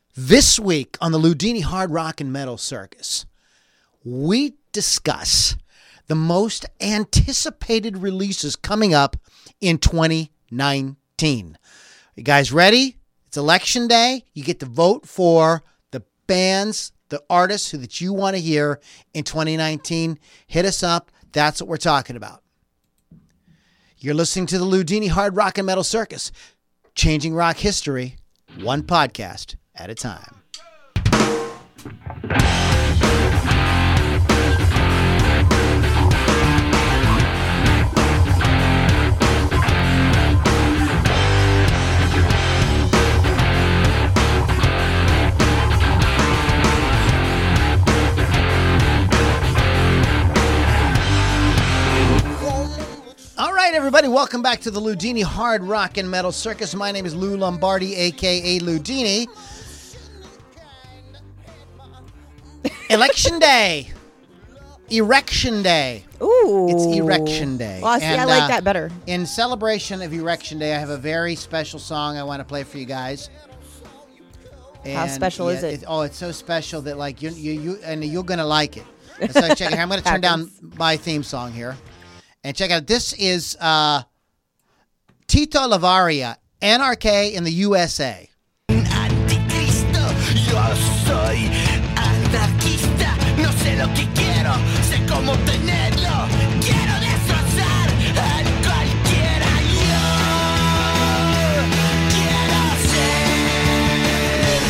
This week on the Ludini Hard Rock and Metal Circus, we discuss the most anticipated releases coming up in 2019. You guys ready? It's election day. You get to vote for the bands, the artists that you want to hear in 2019. Hit us up. That's what we're talking about. You're listening to the Ludini Hard Rock and Metal Circus, changing rock history, one podcast at a time. All right, everybody, welcome back to the Ludini Hard Rock and Metal Circus. My name is Lou Lombardi, a.k.a. Ludini. Election Day. Erection Day. Ooh. It's Erection Day. Well, I like that better. In celebration of Erection Day, I have a very special song I want to play for you guys. How special is it? It's so special that like you're gonna like it. So check it. I'm gonna turn down my theme song here, and check out. This is Tito Lavaria, NRK in the USA. Anticristo, yo soy anarquista, no sé lo que quiero, sé cómo tenerlo, quiero destrozar a cualquiera, yo quiero ser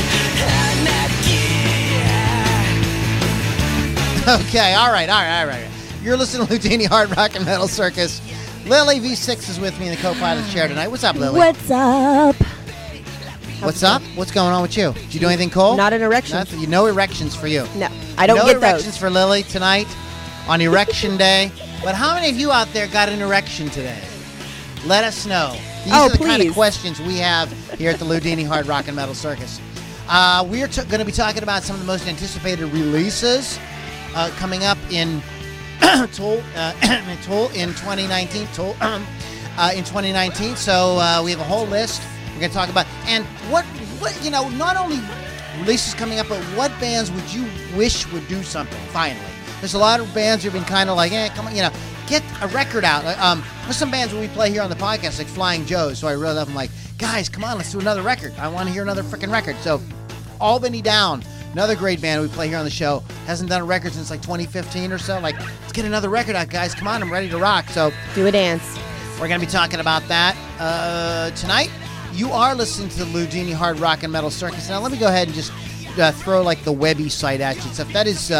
anarquía. Okay, all right. You're listening to Ludini Hard Rock and Metal Circus. Lily V6 is with me in the co-pilot chair tonight. What's up, Lily? What's up? What's up? What's going on with you? Did you do anything cool? Not an erection. Nothing. No erections for you. No, I don't no get erections those. for Lily tonight on Erection Day. But how many of you out there got an erection today? Let us know. These are the kind of please. questions we have here at the Ludini Hard Rock and Metal Circus. We are going to be talking about some of the most anticipated releases coming up in Tool in 2019. In 2019. So we have a whole list we're going to talk about. And what not only releases coming up, but what bands would you wish would do something finally? There's a lot of bands who've been kind of like, come on, get a record out. There's some bands that we play here on the podcast, like Flying Joe. So I really love them, like, guys, come on, let's do another record. I want to hear another freaking record. So Albany Down, another great band we play here on the show, hasn't done a record since like 2015 or so. Like, let's get another record out, guys. Come on, I'm ready to rock. So Do a dance. we're going to be talking about that tonight. You are listening to the Ludini Hard Rock and Metal Circus. Now, let me go ahead and just throw like the Webby site at you and stuff. That is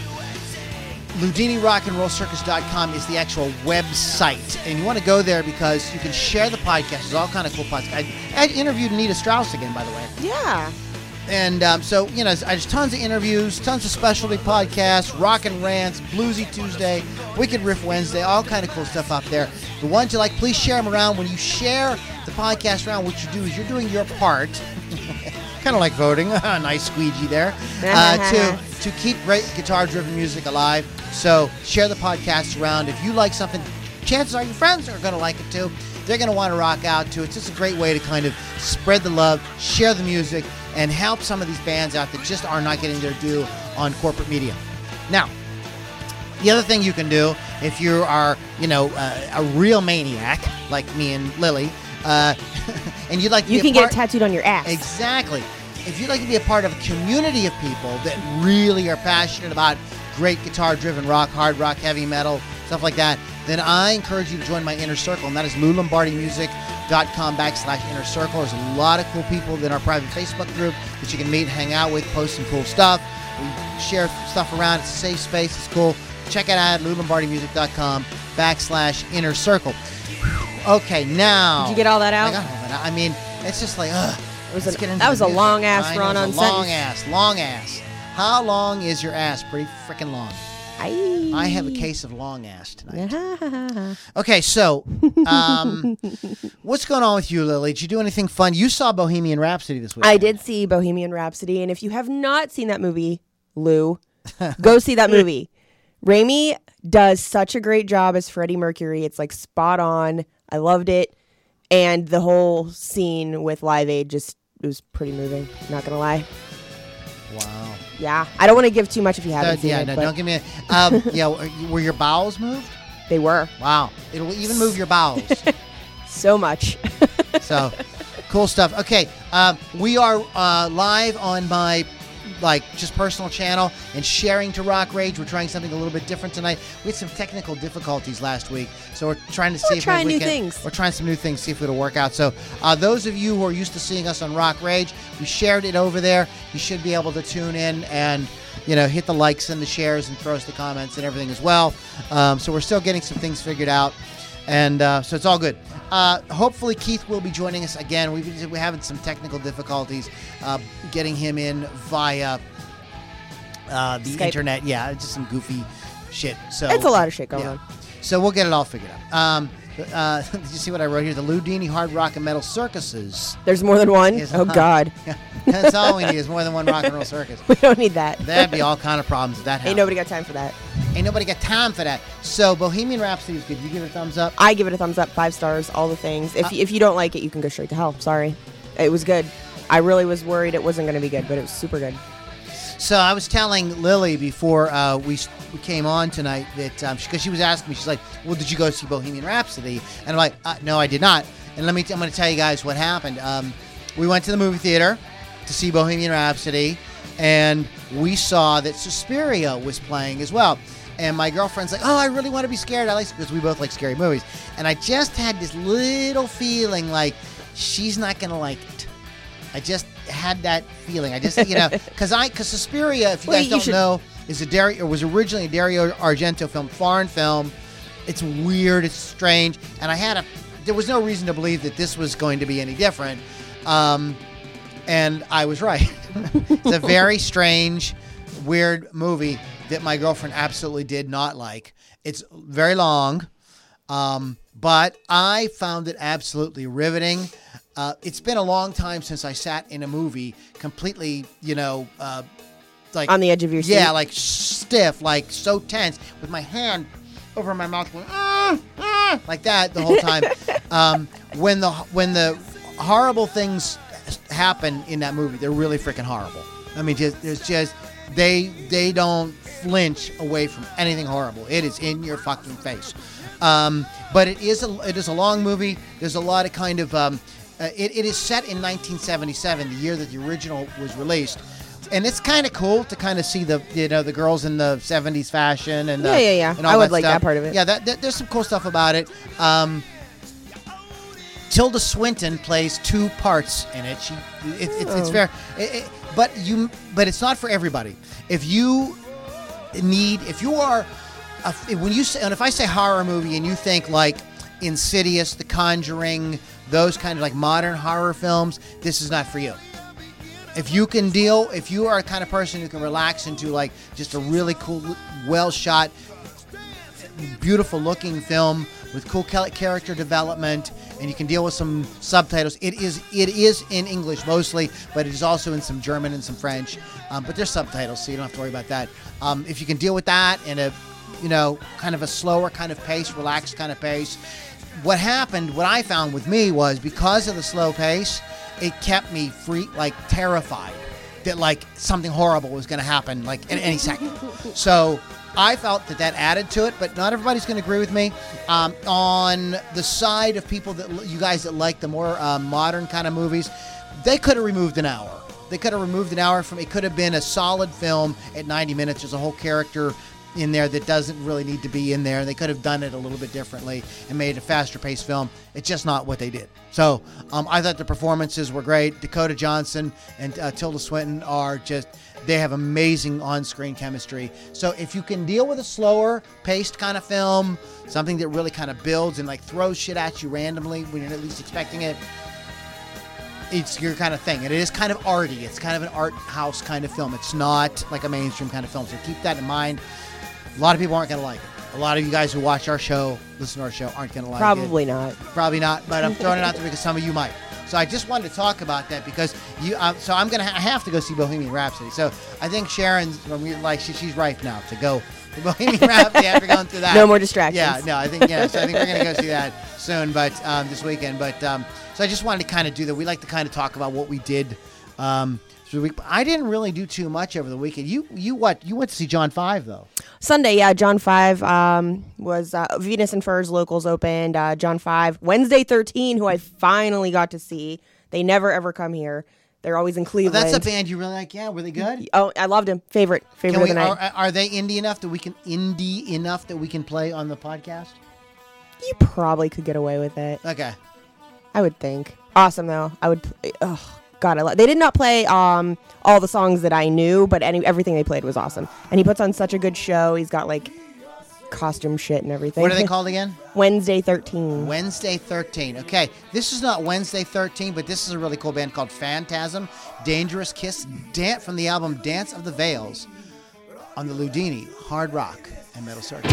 LudiniRockandRollCircus.com is the actual website. And you want to go there because you can share the podcast. There's all kind of cool podcasts. I interviewed Anita Strauss again, by the way. Yeah. And so, there's tons of interviews, tons of specialty podcasts, rock and rants, Bluesy Tuesday, Wicked Riff Wednesday, all kind of cool stuff out there. The ones you like, please share them around. When you share the podcast around, what you do is you're doing your part, kind of like voting, nice squeegee there, to keep great guitar-driven music alive. So share the podcast around. If you like something, chances are your friends are going to like it too. They're going to want to rock out too. It's just a great way to kind of spread the love, share the music, and help some of these bands out that just are not getting their due on corporate media. Now, the other thing you can do, if you are, a real maniac like me and Lily, and you'd like to You be can get it tattooed on your ass. Exactly. If you'd like to be a part of a community of people that really are passionate about great guitar-driven rock, hard rock, heavy metal, stuff like that, then I encourage you to join my inner circle, and that is LouLombardiMusic.com/inner circle. There's a lot of cool people in our private Facebook group that you can meet, hang out with, post some cool stuff. We share stuff around. It's a safe space. It's cool. Check it out at LouLombardiMusic.com/inner circle. Okay, now. Did you get all that out? I got all that out. I mean, it's just like, That was a long ass run on long ass. How long is your ass? Pretty freaking long. I have a case of long ass tonight. Okay, so what's going on with you, Lily? Did you do anything fun? You saw Bohemian Rhapsody this week. I did see Bohemian Rhapsody, and if you have not seen that movie, Lou, go see that movie. Raimi does such a great job as Freddie Mercury. It's like spot on. I loved it. And the whole scene with Live Aid it was pretty moving, not gonna lie. Wow. Yeah, I don't want to give too much if you haven't seen it. No, but don't give me. Were your bowels moved? They were Wow. It'll even move your bowels. so much. So, cool stuff. Okay, we are live on my just personal channel and sharing to Rock Rage. We're trying something a little bit different tonight. We had some technical difficulties last week, so we're trying to see if trying maybe new things. We're trying some new things, see if it'll work out. So, those of you who are used to seeing us on Rock Rage, we shared it over there. You should be able to tune in and hit the likes and the shares and throw us the comments and everything as well. So we're still getting some things figured out. And so it's all good. Hopefully Keith will be joining us again. We're having some technical difficulties getting him in via the Skype. internet. Yeah, it's just some goofy shit. So It's a lot of shit going on. So we'll get it all figured out. Did you see what I wrote here? The Lou Dini Hard Rock and Metal Circuses. There's more than one? Is- Oh, God. That's all we need is more than one rock and roll circus. We don't need that. That'd be all kind of problems if that happened. Ain't nobody got time for that. Ain't nobody got time for that. So Bohemian Rhapsody is good. You give it a thumbs up? I give it a thumbs up, 5 stars, all the things. If you don't like it, you can go straight to hell. Sorry. It was good. I really was worried it wasn't going to be good, but it was super good. So I was telling Lily before we came on tonight that because she was asking me, she's like, "Well, did you go see Bohemian Rhapsody?" And I'm like, "No, I did not." And I'm going to tell you guys what happened. We went to the movie theater to see Bohemian Rhapsody, and we saw that Suspiria was playing as well. And my girlfriend's like, "Oh, I really want to be scared." Because we both like scary movies, and I just had this little feeling like she's not going to like it. I just had that feeling. I just, because Suspiria, if you guys don't know, was originally a Dario Argento film, foreign film. It's weird, it's strange, and there was no reason to believe that this was going to be any different, and I was right. It's a very strange, weird movie that my girlfriend absolutely did not like. It's very long, but I found it absolutely riveting. It's been a long time since I sat in a movie completely, like On the edge of your seat. Yeah, like stiff, like so tense, with my hand over my mouth, going like that the whole time. When the horrible things happen in that movie, they're really freaking horrible. I mean, they don't flinch away from anything horrible. It is in your fucking face. But it is a long movie. There's a lot of kind of it is set in 1977, the year that the original was released, and it's kind of cool to kind of see the girls in the 70s fashion and yeah. and all I would that like stuff. that part of it. Yeah, there's some cool stuff about it. Tilda Swinton plays 2 parts in it. It's fair, but it's not for everybody. If I say horror movie and you think like Insidious, The Conjuring, those kind of like modern horror films, this is not for you. If you are a kind of person who can relax into like just a really cool, well shot, beautiful looking film with cool character development, and you can deal with some subtitles. It is in English mostly, but it is also in some German and some French. But there's subtitles, so you don't have to worry about that. If you can deal with that in a kind of a slower kind of pace, relaxed kind of pace. What I found with me was, because of the slow pace, it kept me terrified that like something horrible was going to happen like in any second. So I felt that added to it, but not everybody's going to agree with me. On the side of people you guys that like the more modern kind of movies, they could have removed an hour. They could have removed an hour from it. Could have been a solid film at 90 minutes. There's a whole character in there that doesn't really need to be in there. They could have done it a little bit differently and made a faster paced film. It's just not what they did. So I thought the performances were great. Dakota Johnson and Tilda Swinton they have amazing on-screen chemistry. So if you can deal with a slower paced kind of film, something that really kind of builds and like throws shit at you randomly when you're at least expecting it, it's your kind of thing. And it is kind of arty. It's kind of an art house kind of film. It's not like a mainstream kind of film. So keep that in mind. A lot of people aren't going to like it. A lot of you guys who watch our show, listen to our show, aren't going to like it. Probably not. Probably not, but I'm throwing it out there because some of you might. So I just wanted to talk about that because so I'm I have to go see Bohemian Rhapsody. So I think Sharon's she's ripe now to go to Bohemian Rhapsody after going through that. No more distractions. Yeah, no, I think so I think we're going to go see that soon, but this weekend. But so I just wanted to kind of do that. We like to kind of talk about what we did. through the week. I didn't really do too much over the weekend. You what? You went to see John 5 though. Sunday, yeah, John 5 was Venus and Furs locals opened. John 5, Wednesday 13, who I finally got to see. They never ever come here. They're always in Oh, Cleveland. that's a band you really like. Yeah, were they good? Oh, I loved him. Favorite Can of we, the night. are they indie enough that we can play on the podcast? You probably could get away with it. Okay. I would think. Awesome though. I would. Oh God, they did not play all the songs that I knew, but everything they played was awesome. And he puts on such a good show. He's got like costume shit and everything. What are they called again? Wednesday 13. Wednesday 13. Okay, this is not Wednesday 13, but this is a really cool band called Phantasm, Dangerous Kiss, from the album Dance of the Veils on the Ludini Hard Rock and Metal Circus.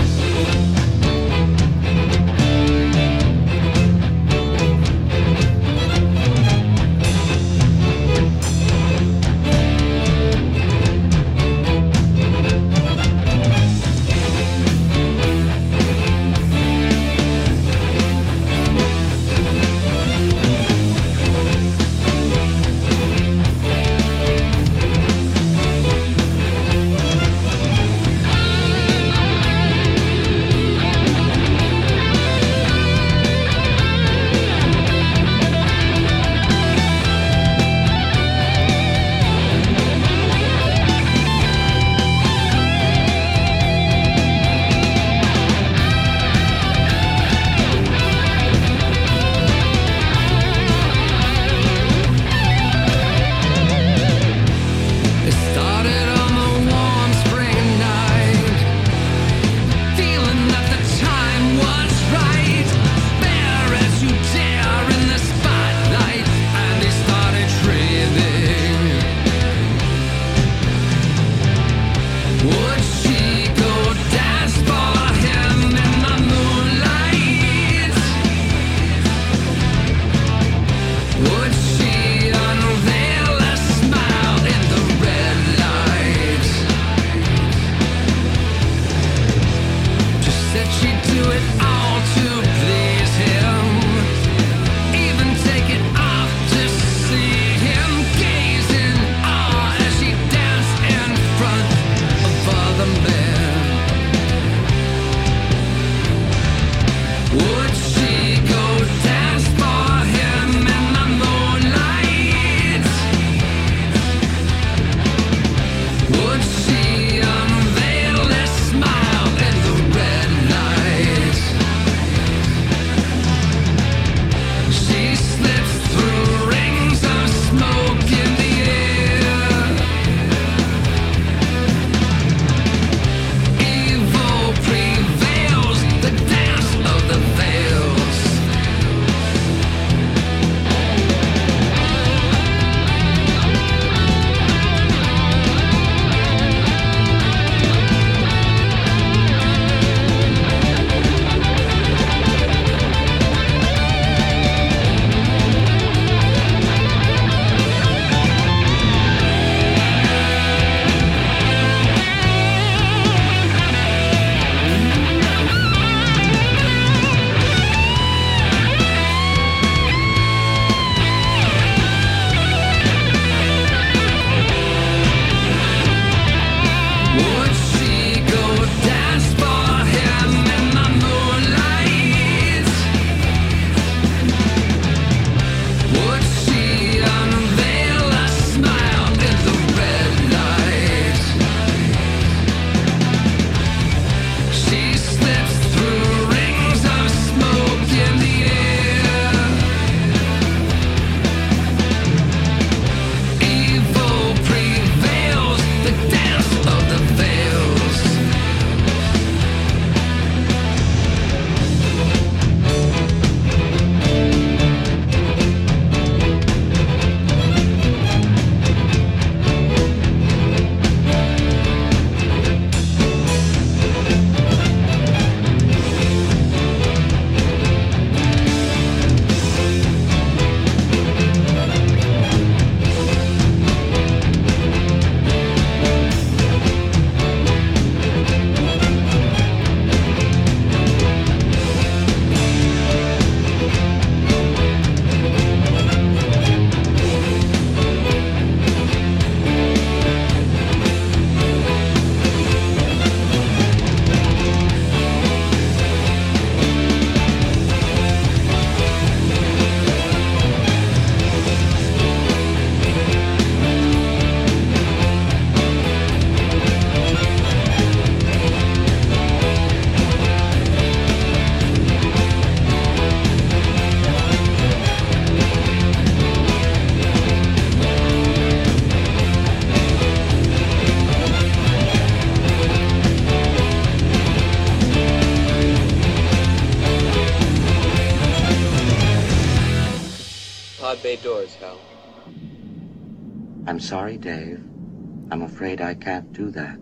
bay doors, Hal. I'm sorry, Dave. I'm afraid I can't do that.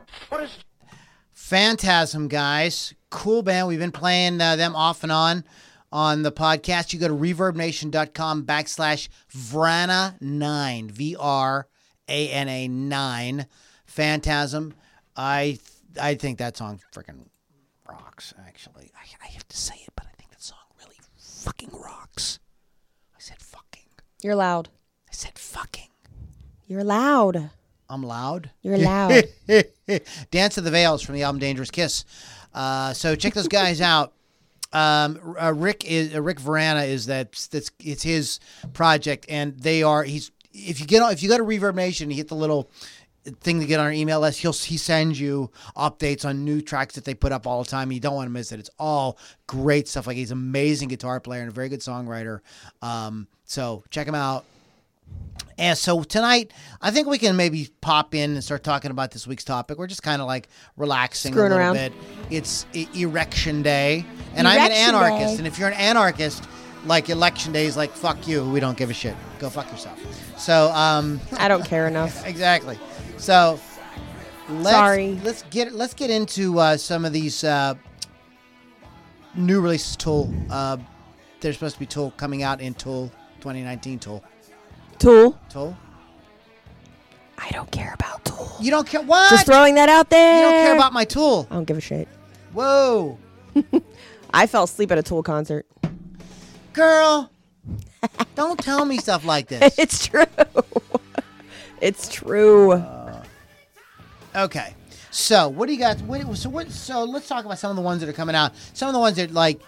Phantasm, guys. Cool band. We've been playing them off and on the podcast. You go to reverbnation.com/Vrana9, VRANA 9. Phantasm. I think that song freaking rocks, actually. I have to say it, but I think that song really fucking rocks. I said fucking. You're loud. I said fucking. You're loud. I'm loud. You're loud. Dance of the Veils from the album Dangerous Kiss. So check those guys out. Rick Vrana is it's his project, and if you go to Reverb Nation, you hit the little thing to get on our email list. He sends you updates on new tracks that they put up all the time. You don't want to miss it. It's all great stuff. Like, he's an amazing guitar player and a very good songwriter. So check him out. And so tonight, I think we can maybe pop in and start talking about this week's topic. We're just kind of like relaxing Screwing a little around. bit. It's Erection Day, and I'm an Erection anarchist. Day. And if you're an anarchist, like, Election Day is like, fuck you. We don't give a shit. Go fuck yourself. So I don't care enough. exactly. So Sorry. let's get into some of these new releases. Tool. There's supposed to be Tool coming out in Tool 2019. Tool. I don't care about Tool. You don't care what? Just throwing that out there. You don't care about my Tool. I don't give a shit. Whoa, I fell asleep at a Tool concert. girl! Don't tell me stuff like this. It's true. It's true. Okay, so what do you got? So let's talk about some of the ones that are coming out. Some of the ones that, like,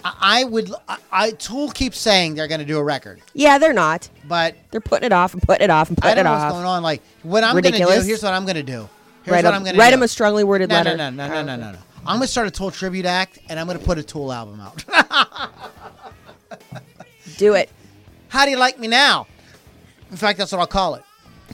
Tool keeps saying they're going to do a record, Yeah, they're not. but They're putting it off and putting it off and I putting don't it know what's off. going on. Like, what I'm going to do, Ridiculous. here's what I'm going to do. Write him a strongly worded No. letter. I'm going to start a Tool tribute act, and I'm going to put a Tool album out. Do it. How do you like me now? In fact, that's what I'll call it.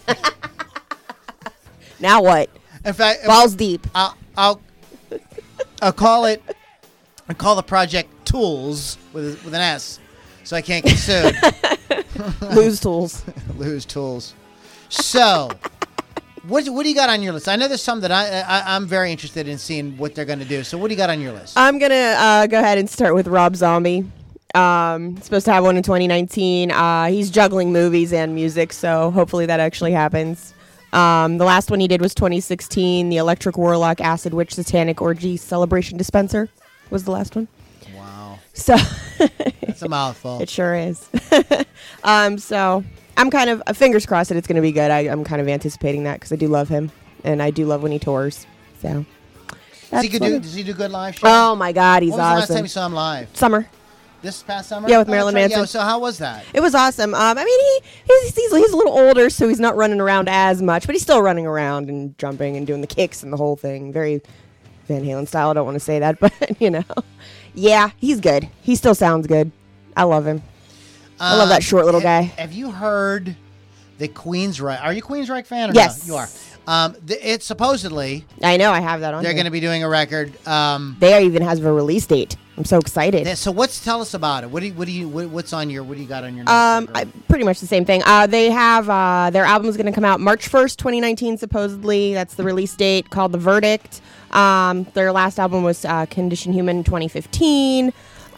Now what? In fact, Balls deep. I'll call it. I call the project Tools with an S, so I can't get sued. Lose Tools. Lose Tools. So, what do you got on your list? I know there's some that I'm very interested in seeing what they're going to do. So, what do you got on your list? I'm going to go ahead and start with Rob Zombie. Supposed to have one in 2019. He's juggling movies and music, so hopefully that actually happens. The last one he did was 2016. The Electric Warlock Acid Witch Satanic Orgy Celebration Dispenser was the last one. Wow, So that's a mouthful. it sure is. So I'm kind of fingers crossed that it's going to be good. I'm kind of anticipating that because I do love him and I do love when he tours. So Does he do good live shows? Oh my God, he's when was the last awesome. time you saw him live? Summer. This past summer? Yeah, with Oh, Marilyn that's right. Manson. Yeah, so how was that? It was awesome. I mean, he's a little older, so he's not running around as much, but he's still running around and jumping and doing the kicks and the whole thing. Very Van Halen style. I don't want to say that, but yeah, he's good. He still sounds good. I love him. I love that short little guy. Have you heard the Queensryche? Are you a Queensryche fan? Or Yes. no? You are. It's supposedly I know. I have that on. they're here. going to be doing a record. They even has a release date. I'm so excited. So tell us about it? What do you what do you got on your notes? Pretty much the same thing. They have their album is going to come out March 1st, 2019, supposedly. That's the release date, called The Verdict. Their last album was Condition Human 2015.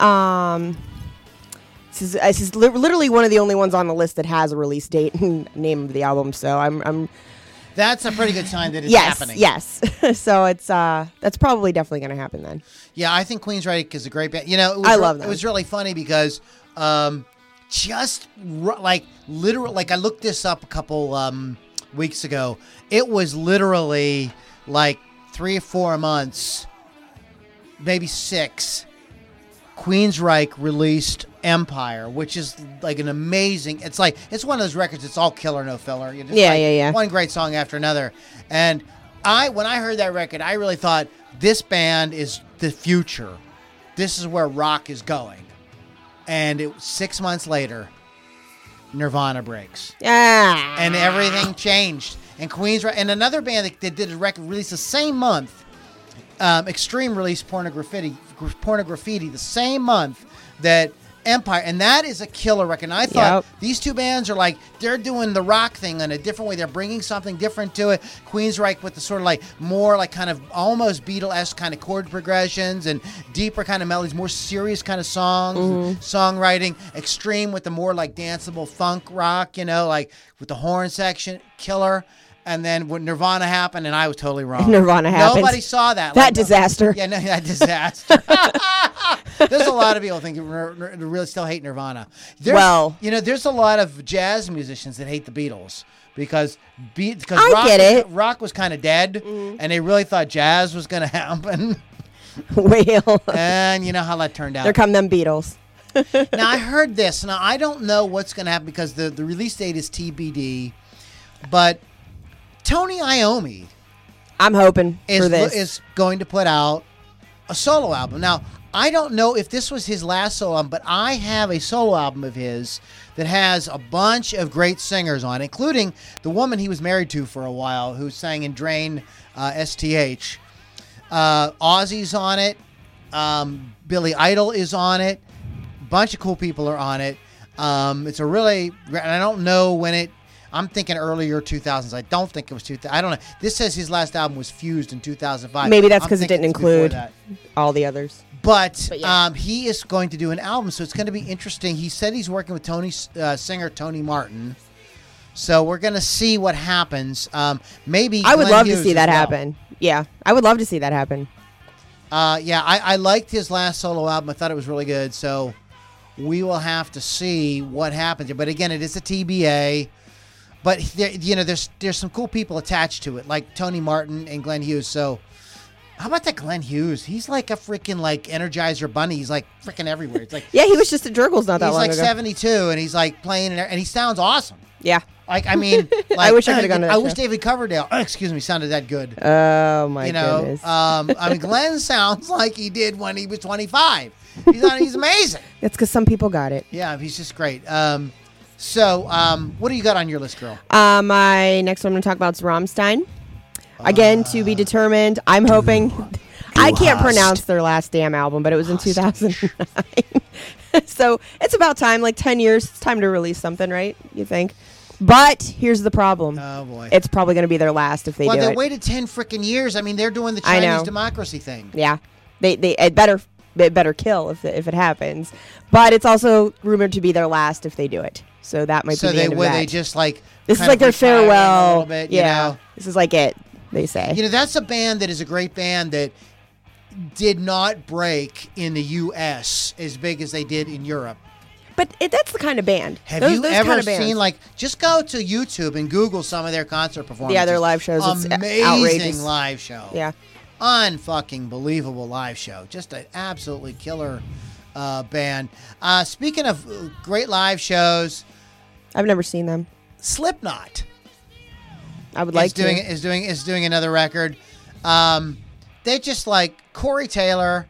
This is literally one of the only ones on the list that has a release date and name of the album. So I'm That's a pretty good sign that it's yes, happening. yes. So it's that's probably definitely going to happen then. Yeah, I think Queensryche is a great band. I love them. It was really funny because literally, I looked this up a couple weeks ago. It was literally like 3 or 4 months, maybe 6. Queensryche released Empire, which is like an amazing. It's one of those records. It's all killer, no filler. You just, Yeah. One great song after another. And when I heard that record, I really thought this band is the future. This is where rock is going. And 6 months later, Nirvana breaks. Yeah. And everything changed. And Queensryche, and another band that did a record release the same month, Extreme released Pornograffiti the same month that Empire, and that is a killer record. And I thought Yep. these two bands are like, they're doing the rock thing in a different way. They're bringing something different to it. Queensryche with the sort of like more like kind of almost Beatle-esque kind of chord progressions and deeper kind of melodies, more serious kind of songs, and songwriting. Extreme with the more like danceable funk rock, like with the horn section, killer. And then when Nirvana happened, and I was totally wrong. Nirvana happened. Nobody saw that. That disaster. Yeah, no, that disaster. There's a lot of people think really still hate Nirvana. There's a lot of jazz musicians that hate the Beatles because I get it. rock was kind of dead, and they really thought jazz was going to happen. Well, And you know how that turned out. there come them Beatles. Now, I heard this. Now, I don't know what's going to happen because the release date is TBD, but Tony Iommi I'm hoping for this. is going to put out a solo album. Now, I don't know if this was his last solo album, but I have a solo album of his that has a bunch of great singers on it, including the woman he was married to for a while who sang in Drain, STH. Ozzy's on it. Billy Idol is on it. Bunch of cool people are on it. It's a really, and I don't know when it, I'm thinking earlier 2000s. I don't think it was 2000. I don't know. This says his last album was Fused in 2005. Maybe that's I'm because it thinking didn't it's before include that. all the others. But yeah. he is going to do an album, so it's going to be interesting. He said he's working with singer Tony Martin. So we're going to see what happens. Maybe I would Glenn love to Hughes see as that well. happen. Yeah, I would love to see that happen. I liked his last solo album. I thought it was really good. So we will have to see what happens. But again, it is a TBA. But there's some cool people attached to it, like Tony Martin and Glenn Hughes. So how about that Glenn Hughes? He's like a freaking like Energizer Bunny. He's like freaking everywhere. It's like Yeah, he was just at Jurgles not that he's long like ago. 72 and he's like playing and he sounds awesome. Yeah. Like I mean, like, I wish I could've gone to that I wish show. David Coverdale, sounded that good. Oh my goodness. I mean, Glenn sounds like he did when he was 25. He's amazing. It's because some people got it. Yeah, he's just great. So what do you got on your list, girl? My next one I'm going to talk about is Rammstein. Again, to be determined. I'm hoping. I can't pronounce their last damn album, but it was in 2009. So it's about time, like 10 years. It's time to release something, right? You think? But here's the problem. Oh, boy. It's probably going to be their last if they do they it. waited 10 freaking years. I mean, they're doing the I know. Chinese democracy thing. Yeah, it better kill if it happens. But it's also rumored to be their last if they do it. So that might be the end of that. They just like This is kind like of their retiring farewell. a little bit, yeah, this is like it. They say. That's a band that is a great band that did not break in the U.S. as big as they did in Europe. But that's the kind of band. Have those you kind ever of bands. seen, like, just go to YouTube and Google some of their concert performances. Yeah, their live shows. It's Amazing outrageous. live show. Yeah. Unfucking believable live show. Just an absolutely killer band. Speaking of great live shows, I've never seen them. Slipknot I would like to. is doing another record. They just like Corey Taylor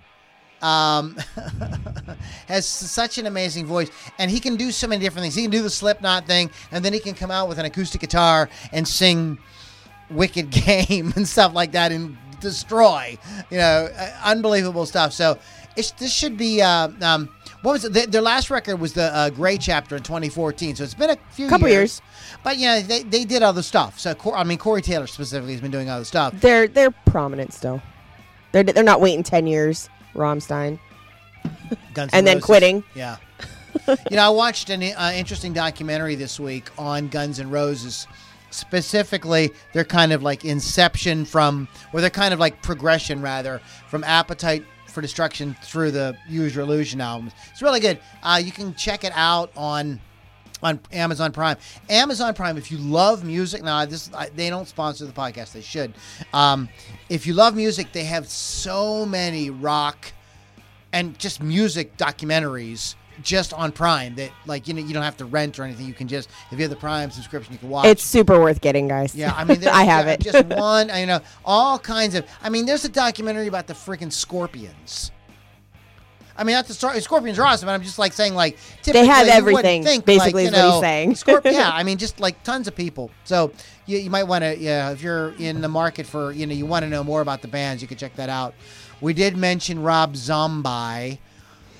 has such an amazing voice, and he can do so many different things. He can do the Slipknot thing, and then he can come out with an acoustic guitar and sing Wicked Game and stuff like that and destroy, unbelievable stuff. So this should be what was it? Their last record was the Gray Chapter in 2014. So it's been a few Couple years. But they did other stuff. So Corey Taylor specifically has been doing other stuff. They're prominent still. They're not waiting 10 years. Rammstein. Guns And N' then Roses. quitting. Yeah. I watched an interesting documentary this week on Guns N' Roses. Specifically, they're kind of like inception they're kind of like progression rather from Appetite for Destruction through the Use Your Illusion albums. It's really good. You can check it out on Amazon Prime. Amazon Prime, if you love music, now they don't sponsor the podcast, they should. If you love music, they have so many rock and just music documentaries just on Prime that you don't have to rent or anything. You can just, if you have the Prime subscription, you can watch. It's super worth getting, guys. Yeah, I mean, I have it. Just one, all kinds of. I mean, there's a documentary about the freaking Scorpions. I mean, not the Scorpions are awesome, but I'm just like saying, like, typically They have you wouldn't everything, think, basically, like, is what he's saying. yeah, I mean, just like tons of people. So you might want to, if you're in the market for, you want to know more about the bands, you can check that out. We did mention Rob Zombie.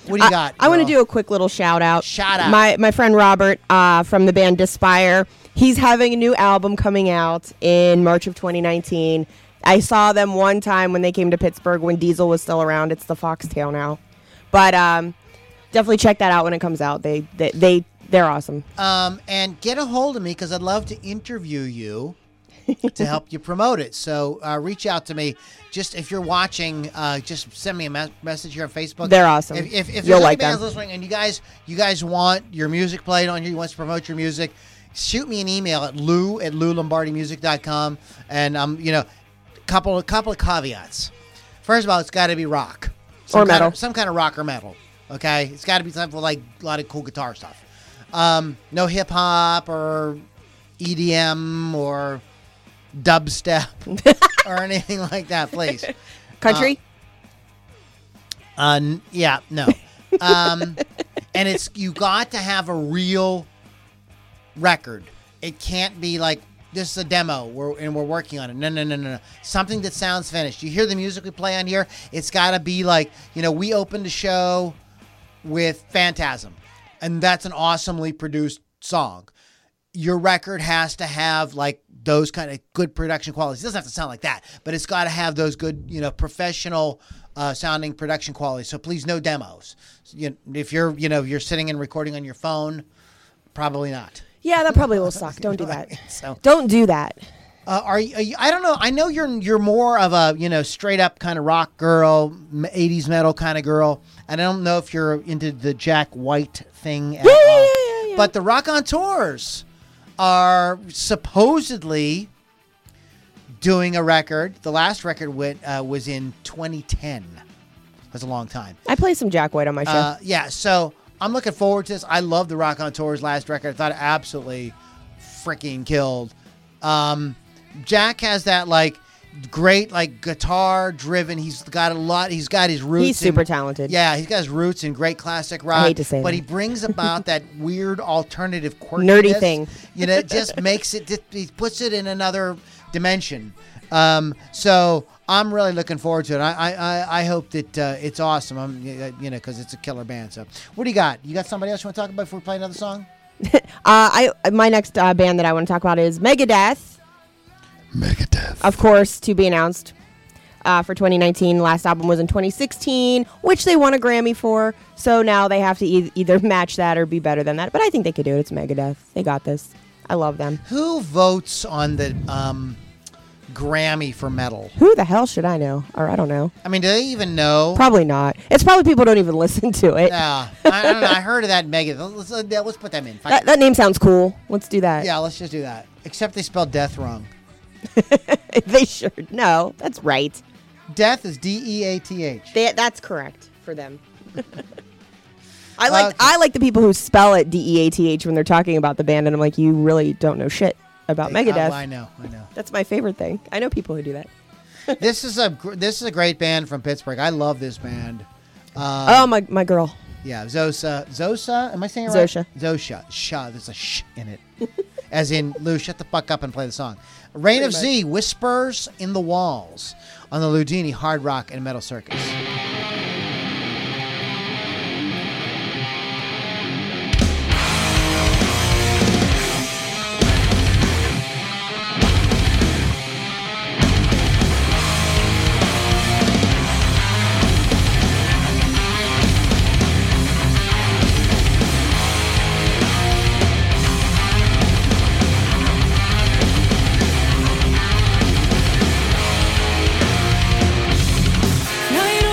What do you got? I want to girl? do a quick little shout out. Shout out. My friend Robert from the band Despire. He's having a new album coming out in March of 2019. I saw them one time when they came to Pittsburgh when Diesel was still around. It's the Foxtail now, but definitely check that out when it comes out. They're awesome. And get a hold of me because I'd love to interview you to help you promote it. So reach out to me. Just if you're watching, just send me a message here on Facebook. They're awesome. If You'll there's like any bands them. listening and you guys want your music played on here, you want to promote your music, shoot me an email at lou@loulombardimusic.com. And couple of caveats. First of all, it's got to be rock Or metal. some kind of rock or metal. Okay, it's got to be something like a lot of cool guitar stuff. No hip hop or EDM or dubstep or anything like that, please. Country? Yeah, no. And you got to have a real record. It can't be like this is a demo and we're working on it. No. Something that sounds finished. You hear the music we play on here, it's got to be like, we opened the show with Phantasm, and that's an awesomely produced song. Your record has to have like those kind of good production qualities. It doesn't have to sound like that, but it's got to have those good, professional sounding production qualities. So please, no demos. If you're sitting and recording on your phone, probably not. Yeah, that probably will suck. Don't do that. So, Don't do that. are you? I don't know. I know you're more of a straight up kind of rock girl, 80s metal kind of girl. And I don't know if you're into the Jack White thing at all. Yeah. But the Rock on Tours are supposedly doing a record. The last record was in 2010. That's a long time. I play some Jack White on my show. Yeah, so I'm looking forward to this. I love the Rock on Tours last record. I thought it absolutely freaking killed. Jack has that great guitar driven. He's got his roots. He's super talented. Yeah, he's got his roots in great classic rock. I hate to say but that. he brings about that weird alternative quirkiness. Nerdy thing. It just makes it. He puts it in another dimension. So I'm really looking forward to it. I hope that it's awesome. Because it's a killer band. So what do you got? You got somebody else you want to talk about before we play another song? My next band that I want to talk about is Megadeth. Of course, to be announced for 2019. Last album was in 2016, which they won a Grammy for. So now they have to either match that or be better than that. But I think they could do it. It's Megadeth. They got this. I love them. Who votes on the Grammy for metal? Who the hell should I know? Or I don't know. I mean, do they even know? Probably not. It's probably people who don't even listen to it. Yeah, I don't know. I heard of that Megadeth. Let's put them in. That name sounds cool. Let's do that. Yeah, let's just do that. Except they spelled death wrong. They should. No, that's right. Death is Death. That's correct for them. I like the people who spell it Death when they're talking about the band, and I'm like, you really don't know shit about Megadeth. I know. That's my favorite thing. I know people who do that. This is a great band from Pittsburgh. I love this band. My girl. Yeah, Zosa. Am I saying it right? Zosha. There's a sh in it. As in, Lou, shut the fuck up and play the song. Reign of Z, Whispers in the Walls on the Ludini Hard Rock and Metal Circus. Now you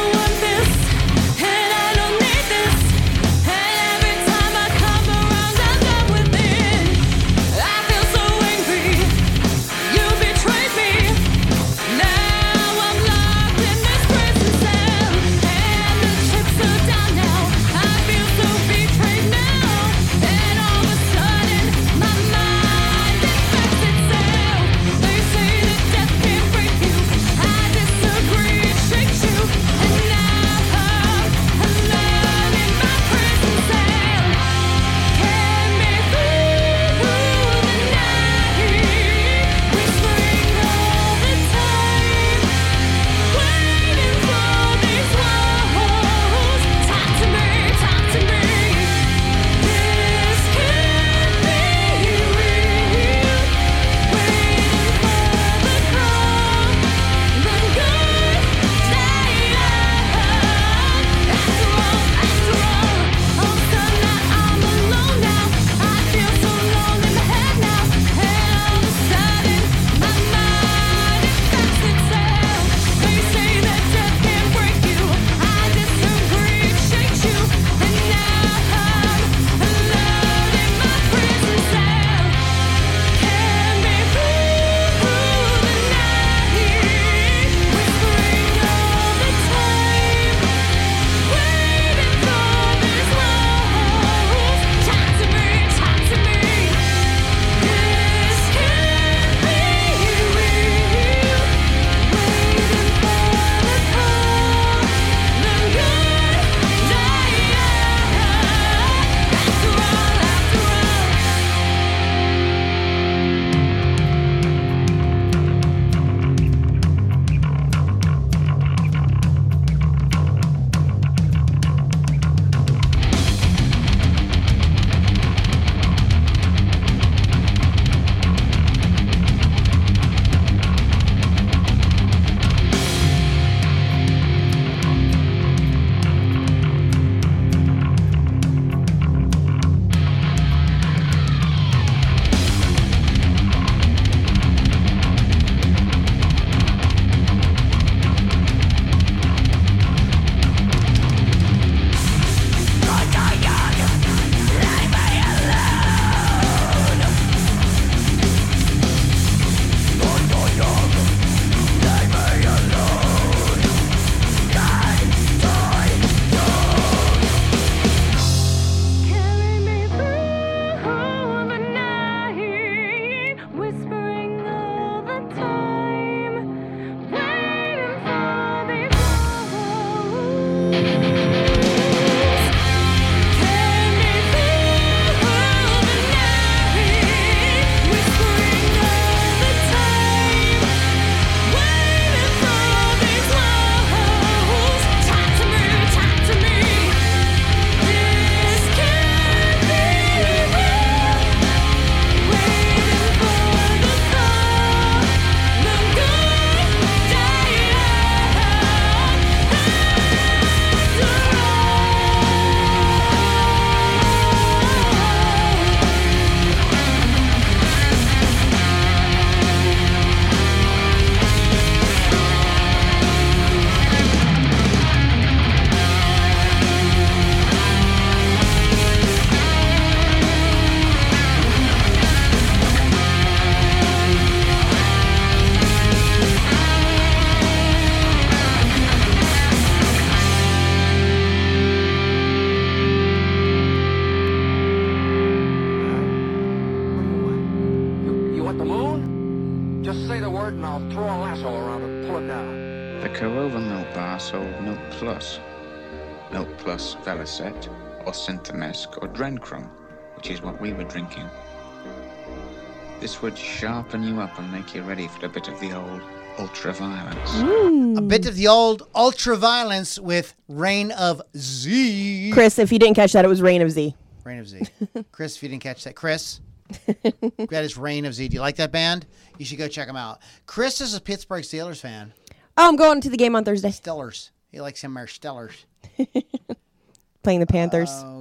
I'll throw a lasso around and pull it down. The Corova Milk Bar sold Milk Plus, Milk Plus Velicet, or Synthemesk, or Drencrum, which is what we were drinking. This would sharpen you up and make you ready for a bit of the old ultra-violence. A bit of the old ultra-violence with Reign of Z. Chris, if you didn't catch that, it was Reign of Z. Reign of Z. Chris, if you didn't catch that. Chris, that is Reign of Z. Do you like that band? You should go check them out. Chris is a Pittsburgh Steelers fan. Oh, I'm going to the game on Thursday. Steelers. He likes him more Steelers. Playing the Panthers. Oh,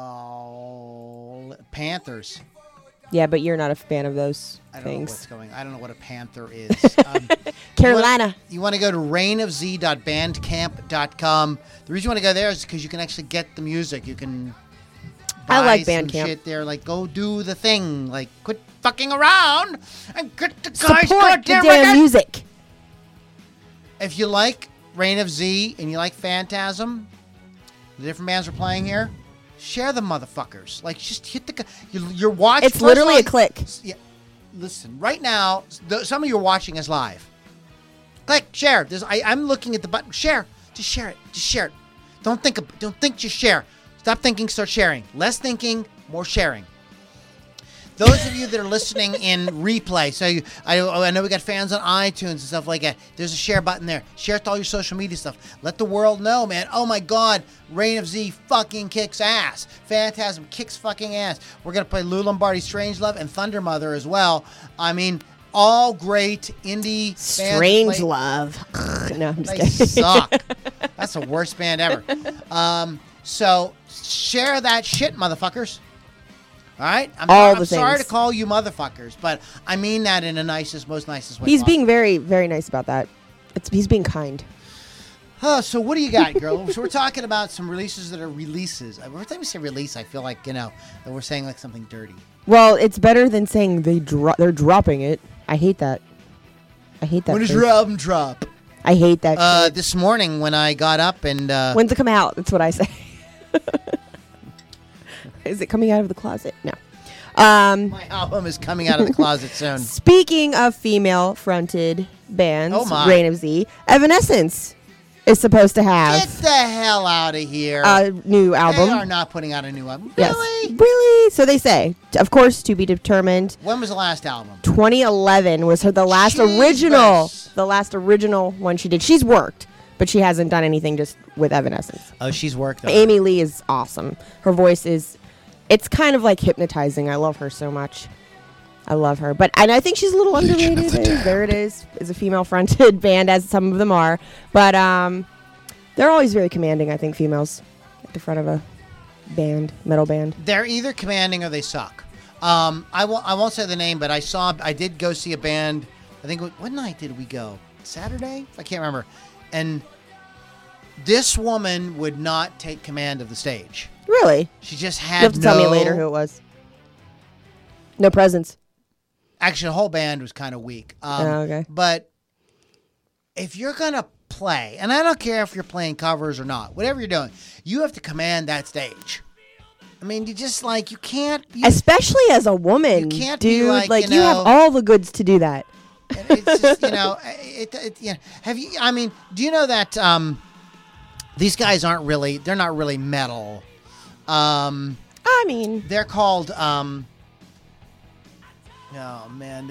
God. Panthers. Yeah, but you're not a fan of those I don't know things. what's going. I don't know what a panther is. Carolina. You want to go to reignofz.bandcamp.com. The reason you want to go there is because you can actually get the music. You can buy I like some Bandcamp. shit there. Like, go do the thing. Like, quit fucking around and get the guys Support the goddamn damn record. music. If you like Reign of Z and you like Phantasm, the different bands we're playing here, share the motherfuckers. Like, just hit the... You're watching... It's literally a click. Yeah. Listen, right now, some of you are watching us live. Click, share. I'm looking at the button. Share. Just share it. Just share it. Don't think, just share. Stop thinking, start sharing. Less thinking, more sharing. Those of you that are listening in replay, so I know we got fans on iTunes and stuff like that. There's a share button there. Share it to all your social media stuff. Let the world know, man. Oh my God, Reign of Z fucking kicks ass. Phantasm kicks fucking ass. We're gonna play Lou Lombardi, Strangelove, and Thunder Mother as well. I mean, all great indie bands. Strange love. No, I'm just They kidding. suck. That's the worst band ever. So share that shit, motherfuckers. All right? I'm sorry to call you motherfuckers, but I mean that in the nicest, most nicest way He's possible. being very, very nice about that. He's being kind. So what do you got, girl? So we're talking about some releases that are releases. Every time we say release, I feel like, that we're saying like something dirty. Well, it's better than saying they're dropping it. I hate that. I hate that. When does phrase. your album drop? I hate that. Shit. This morning when I got up and... When's it come out? That's what I say. Is it coming out of the closet? No. my album is coming out of the closet soon. Speaking of female-fronted bands, Oh my. Reign of Z, Evanescence is supposed to Get have the hell out of here. a new album. They are not putting out a new album. Yes. Really? Really? So they say. Of course, to be determined. When was the last album? 2011 was the last original one she did. She's worked, but she hasn't done anything just with Evanescence. Oh, she's worked. Amy Lee is awesome. Her voice is, it's kind of like hypnotizing. I love her so much. I love her. And I think she's a little underrated. There it is. Is a female-fronted band, as some of them are. But they're always very commanding, I think, females at the front of a band, metal band. They're either commanding or they suck. I won't say the name, but I did go see a band. I think, what night did we go? Saturday? I can't remember. And this woman would not take command of the stage. Really? She just You had have to tell me later who it was. No presents. Actually, the whole band was kind of weak. Okay. But if you're going to play, and I don't care if you're playing covers or not, whatever you're doing, you have to command that stage. I mean, you just you can't. Especially as a woman, You can't be dude. like, you have all the goods to do that. It's just, have you, I mean, do you know that these guys they're not really metal. I mean, They're called, oh man,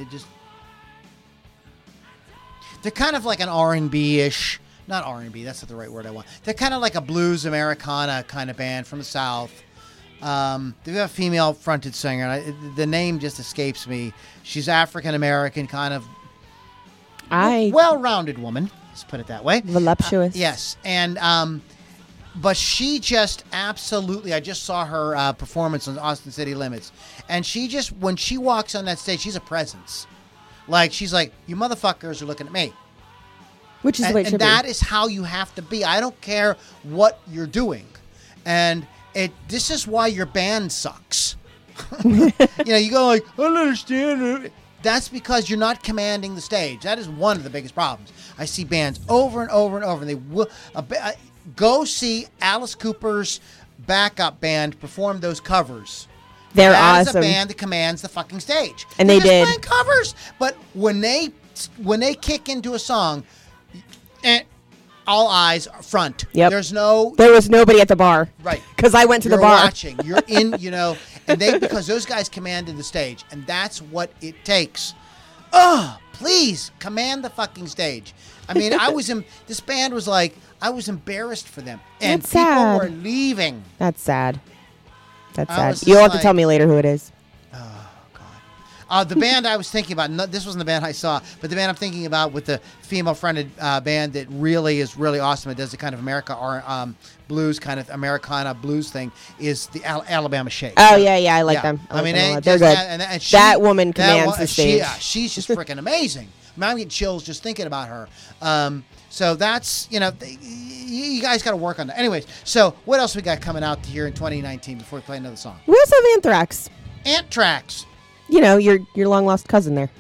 they're kind of like an R&B-ish, not R&B, that's not the right word I want. They're kind of like a blues Americana kind of band from the South. They have a female-fronted singer. The name just escapes me. She's African-American, kind of well-rounded woman. Let's put it that way. Voluptuous. Yes, and but she just absolutely. I just saw her performance on Austin City Limits, and when she walks on that stage, she's a presence. She's like, you motherfuckers are looking at me. Which is the way it should and that is how you have to be. I don't care what you're doing, and this is why your band sucks. You go I don't understand. That's because you're not commanding the stage. That is one of the biggest problems. I see bands over and over and over, and they will go see Alice Cooper's backup band perform those covers. They're that awesome. is a band that commands the fucking stage. And They're they just did. playing covers, but when they when they kick into a song, all eyes front. Yep. There was nobody at the bar. Right. Because I went to You're the bar. watching. You're in, and because those guys commanded the stage, and that's what it takes. Please command the fucking stage. I mean, this band was like, I was embarrassed for them. And That's people sad. were leaving. That's sad. That's I sad. was You'll just have to like- tell me later who it is. The band I was thinking about, this wasn't the band I saw, but the band I'm thinking about with the female-fronted band that really is really awesome. It does the kind of blues, kind of Americana blues thing, is the Alabama Shake. Oh, yeah, I like them. I like them a lot. They're good. That woman commands the stage. She's just freaking amazing. I mean, I'm getting chills just thinking about her. So that's, you guys got to work on that. Anyways, so what else we got coming out here in 2019 before we play another song? We also have Anthrax. Anthrax. Your long lost cousin there.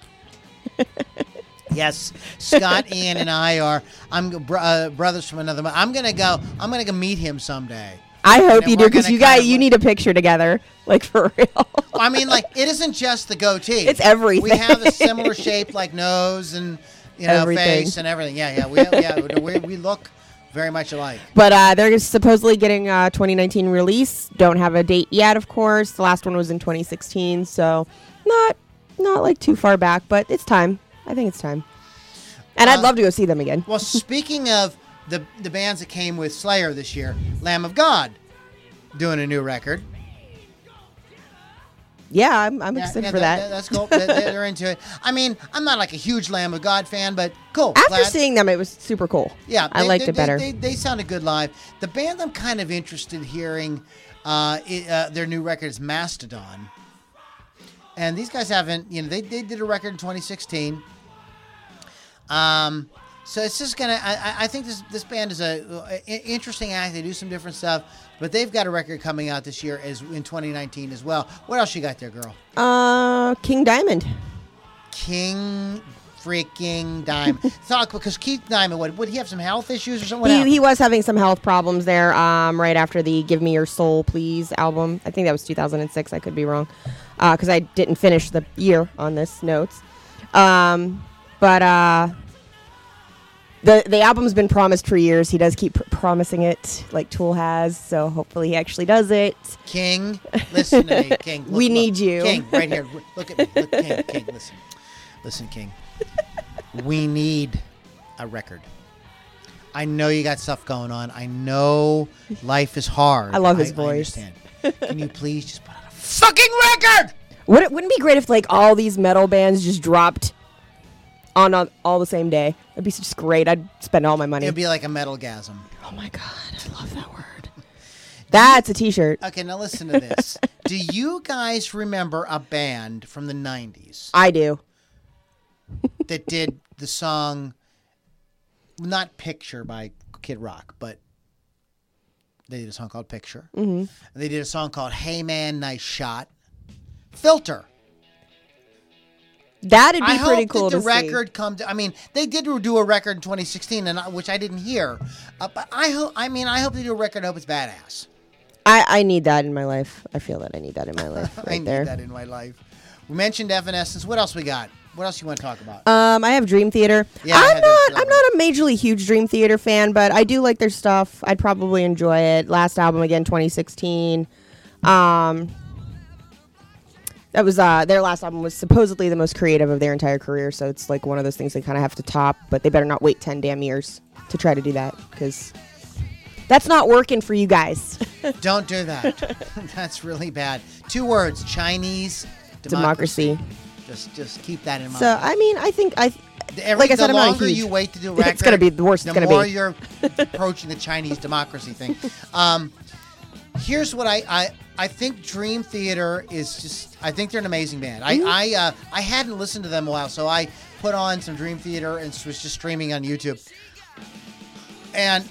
Yes, Scott, Ian, and I are. I'm brothers from another. I'm gonna go meet him someday. I hope then you do we're because gonna you need a picture together, like for real. I mean, like it isn't just the goatee. It's everything. We have a similar shape, like nose and Everything. face and everything. Yeah. We look very much alike. But they're supposedly getting a 2019 release. Don't have a date yet, of course. The last one was in 2016, so not like too far back, but it's time. I think it's time. And I'd love to go see them again. Well, speaking of the bands that came with Slayer this year, Lamb of God doing a new record. Yeah, I'm excited for that. That's cool. They're into it. I mean, I'm not like a huge Lamb of God fan, but cool. After seeing them, it was super cool. Yeah, I liked it better. They sounded good live. The band I'm kind of interested in hearing their new record is Mastodon. And these guys haven't, they did a record in 2016. So it's just gonna. I think this band is a interesting act. They do some different stuff, but they've got a record coming out this year as in 2019 as well. What else you got there, girl? King Diamond. King freaking Diamond. Thought because Keith Diamond, would he have some health issues or something? He was having some health problems there. Right after the "Give Me Your Soul, Please" album. I think that was 2006. I could be wrong, because I didn't finish the year on this notes. But the album's been promised for years. He does keep promising it, like Tool has. So hopefully he actually does it. King, listen to me, King. We need you. King, right here. Look at me. Look, King, listen, King. We need a record. I know you got stuff going on. I know life is hard. I love his voice. I understand. Can you please just put out a fucking record? Wouldn't it be great if like all these metal bands just dropped on all the same day? That'd be just great. I'd spend all my money. It'd be like a metal-gasm. Oh my god, I love that word. That's a t-shirt. Okay, now listen to this. Do you guys remember a band from the 90s I do. that did the song, not Picture by Kid Rock, but they did a song called Picture. Mm-hmm. And they did a song called Hey Man, Nice Shot. Filter. That'd be I pretty hope cool that to the record come to, I mean, they did do a record in 2016, which I didn't hear. But I hope they do a record. I hope it's badass. see. I need that in my life. I feel that I need that in my life. Right I need there. that in my life. We mentioned Evanescence. What else we got? What else you want to talk about? I have Dream Theater. Yeah, I had this, I'm not a majorly huge Dream Theater fan, but I do like their stuff. I'd probably enjoy it. Last album again, 2016. That was their last album was supposedly the most creative of their entire career, so it's like one of those things they kind of have to top, but they better not wait 10 damn years to try to do that, because that's not working for you guys. Don't do that. That's really bad. 2 words: Chinese Democracy. Just keep that in mind. So I mean, I think like I said, the I'm not a longer huge- you wait to do a record, It's gonna be the worse. The It's gonna more be. you're approaching the Chinese democracy thing. Here's what I think Dream Theater is just. I think they're an amazing band. I hadn't listened to them in a while, so I put on some Dream Theater and was just streaming on YouTube, and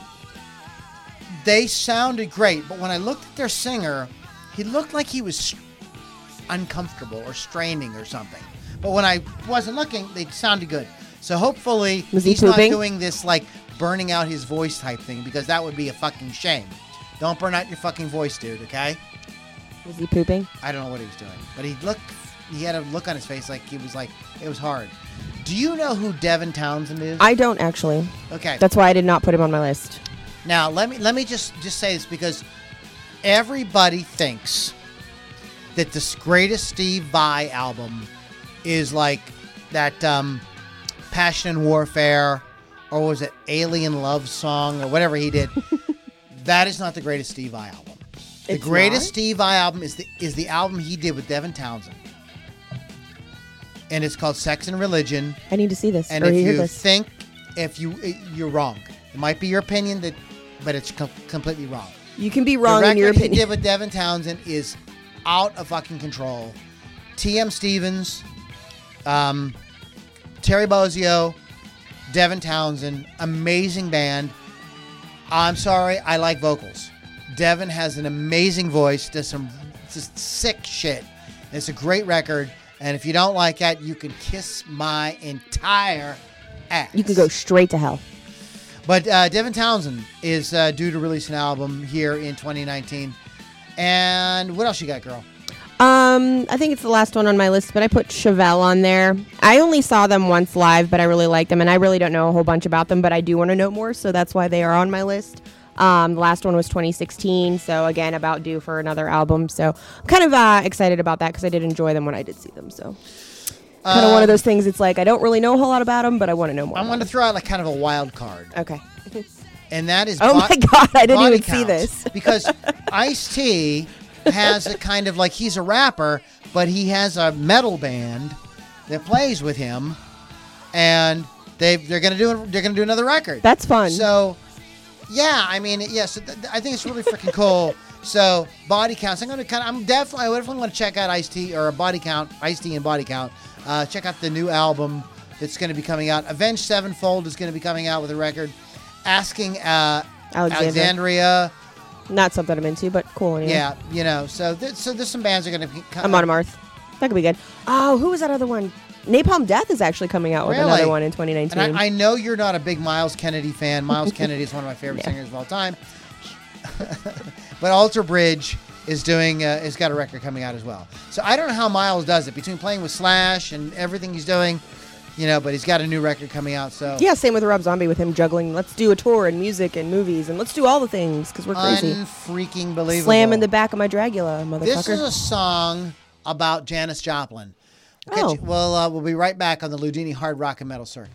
they sounded great. But when I looked at their singer, he looked like he was uncomfortable or straining or something. But when I wasn't looking, they sounded good. So hopefully Was he he's not pooping? doing this like burning out his voice type thing, because that would be a fucking shame. Don't burn out your fucking voice, dude, okay? Was he pooping? I don't know what he was doing, but he had a look on his face like it was hard. Do you know who Devin Townsend is? I don't actually. Okay. That's why I did not put him on my list. Now let me just say this because everybody thinks that the greatest Steve Vai album is like that Passion and Warfare, or was it Alien Love Song, or whatever he did. That is not the greatest Steve Vai album. The It's greatest not? Steve Vai album is the album he did with Devin Townsend, and it's called Sex and Religion. I need to see this. And or if hear you this. think you're wrong, it might be your opinion but it's completely wrong. You can be The wrong in your record he opinion. did with Devin Townsend is out of fucking control. T.M. Stevens, Terry Bozzio, Devin Townsend, amazing band. I'm sorry, I like vocals. Devin has an amazing voice, does some just sick shit. It's a great record, and if you don't like it, you can kiss my entire ass. You can go straight to hell. But Devin Townsend is due to release an album here in 2019. And what else you got, girl? I think it's the last one on my list, but I put Chevelle on there. I only saw them once live, but I really like them, and I really don't know a whole bunch about them, but I do want to know more, so that's why they are on my list. The last one was 2016, so again, about due for another album. So I'm kind of excited about that because I did enjoy them when I did see them. So kind of one of those things. It's like I don't really know a whole lot about them, but I want to know more. I about want to throw out like kind of a wild card, them. Okay. and that is Oh my God, I didn't body even see counts. this. Because Ice-T has a kind of like he's a rapper, but he has a metal band that plays with him, and they're gonna do another record. That's fun. So, yeah, I mean, yes, I think it's really freaking cool. So, body counts. I definitely want to check out Ice-T or Body Count, Ice-T and Body Count. Check out the new album that's going to be coming out. Avenged Sevenfold is going to be coming out with a record. Asking Alexandria. Not something I'm into, but cool. Anyway. Yeah, you know. So there's some bands are going to be. Amon Amarth. That could be good. Oh, who was that other one? Napalm Death is actually coming out with Really? another one in 2019. And I know you're not a big Miles Kennedy fan. Miles Kennedy is one of my favorite singers of all time. But Alter Bridge is doing has got a record coming out as well. So I don't know how Miles does it between playing with Slash and everything he's doing, you know. But he's got a new record coming out. So Yeah, same with Rob Zombie with him juggling. Let's do a tour and music and movies and let's do all the things because we're crazy. unfreaking believable. Slam in the back of my Dragula, motherfucker. This is a song about Janis Joplin. We'll be right back on the Ludini Hard Rock and Metal Circuit.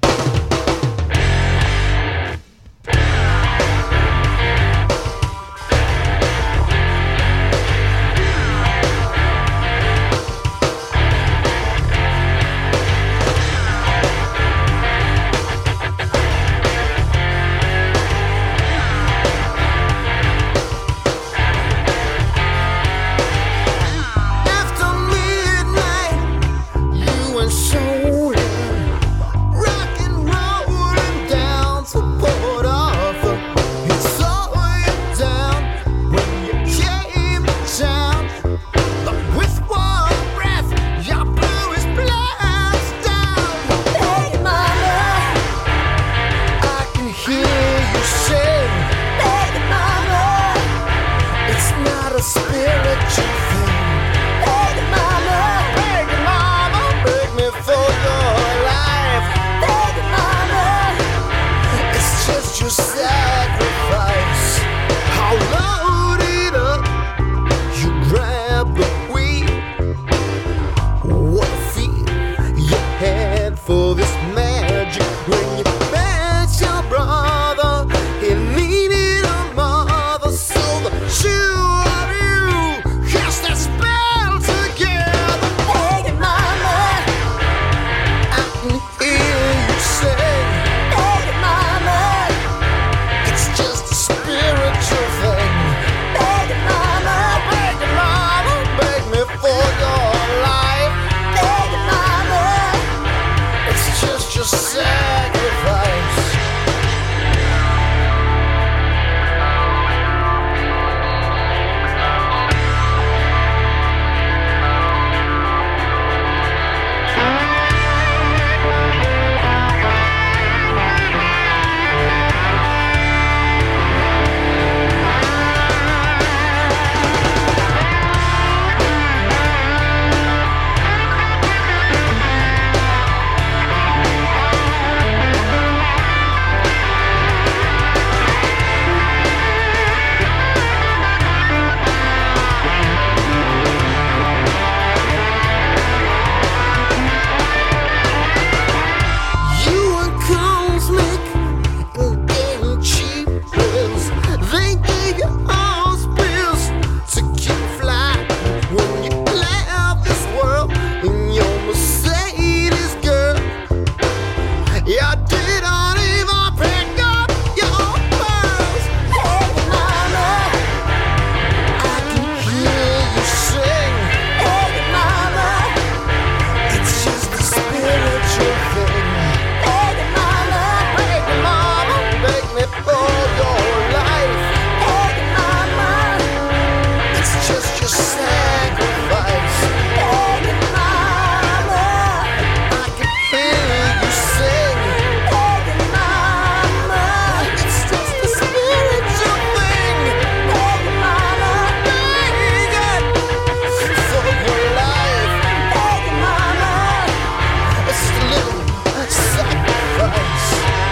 After midnight, you and soul, rock You didn't even pick up your pearls. Hey, mama, I can hear you sing. Hey, mama, it's just a spiritual thing. Hey, mama, beg me for your life. Hey, mama, it's just your sacrifice. Hey, mama, I can hear you sing. Hey, mama, it's just a spiritual thing. Hey, mama, beg it for your life. Hey, mama, it's just a little sacrifice.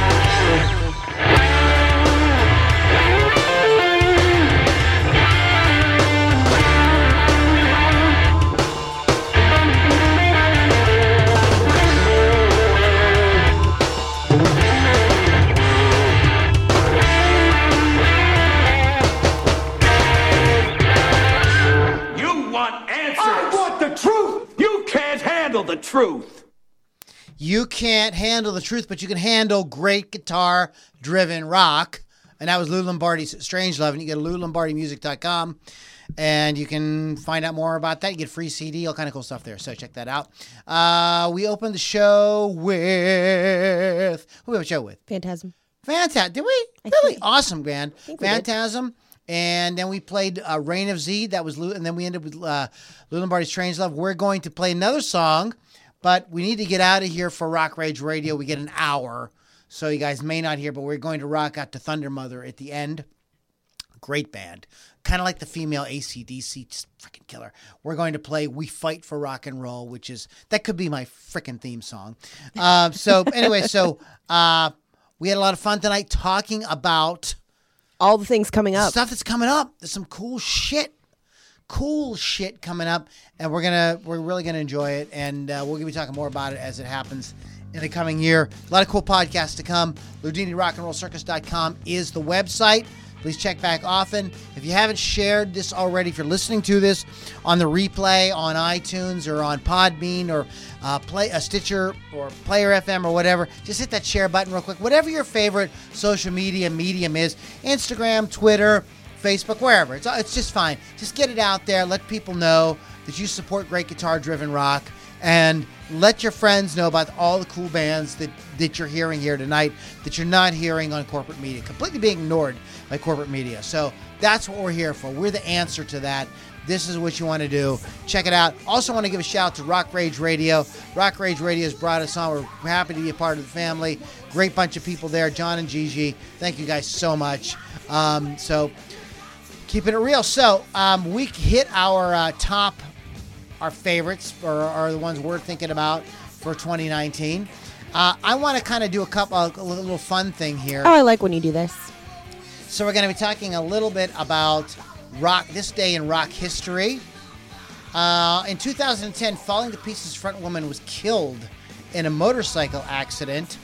You want answers. I want the truth. You can't handle the truth. You can't handle the truth, but you can handle great guitar-driven rock. And that was Lou Lombardi's Strangelove. And you go to LouLombardiMusic.com, and you can find out more about that. You get a free CD, all kind of cool stuff there. So check that out. We opened the show with... Who we have a show with? Phantasm. Phantasm. Did we? I Really think- awesome band. think we did. Phantasm. And then we played Reign of Z. That was Lou. And then we ended with Lou Lombardi's Strangelove. We're going to play another song, but we need to get out of here for Rock Rage Radio. We get an hour. So you guys may not hear, but we're going to rock out to Thunder Mother at the end. Great band. Kind of like the female AC/DC, just freaking killer. We're going to play We Fight for Rock and Roll, which is, that could be my freaking theme song. So anyway, we had a lot of fun tonight talking about All the things coming up. stuff that's coming up. There's some cool shit coming up, and we're really gonna enjoy it, and we'll be talking more about it as it happens in the coming year. A lot of cool podcasts to come. LoudiniRockandRollCircus.com is the website. Please check back often. If you haven't shared this already, if you're listening to this on the replay on iTunes or on Podbean or Stitcher or Player FM or whatever, just hit that share button real quick. Whatever your favorite social media medium is, Instagram, Twitter, Facebook, wherever. It's just fine. Just get it out there. Let people know that you support great guitar-driven rock, and let your friends know about all the cool bands that you're hearing here tonight that you're not hearing on corporate media, completely being ignored by corporate media. So that's what we're here for. We're the answer to that. This is what you want to do. Check it out. Also want to give a shout out to Rock Rage Radio. Rock Rage Radio has brought us on. We're happy to be a part of the family. Great bunch of people there. John and Gigi. Thank you guys so much. So keeping it real. So we hit our our favorites, or the ones we're thinking about for 2019. I want to kind of do a little fun thing here. Oh, I like when you do this. So we're going to be talking a little bit about this day in rock history. In 2010, Falling to Pieces frontwoman was killed in a motorcycle accident.